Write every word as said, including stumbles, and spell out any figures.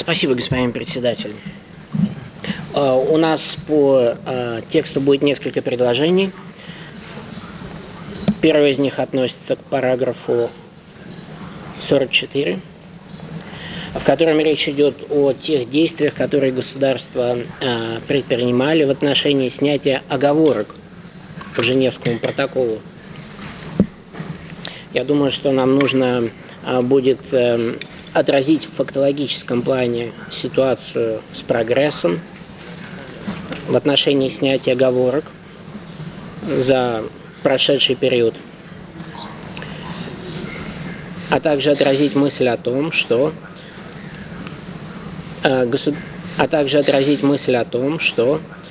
Спасибо, господин председатель. У нас по тексту будет несколько предложений. Первое из них относится к параграфу сорок четыре, в котором речь идет о тех действиях, которые государства предпринимали в отношении снятия оговорок по Женевскому протоколу. Я думаю, что нам нужно будет отразить в фактологическом плане ситуацию с прогрессом в отношении снятия оговорок за прошедший период, а также отразить мысль о том, что а также отразить мысль о том, что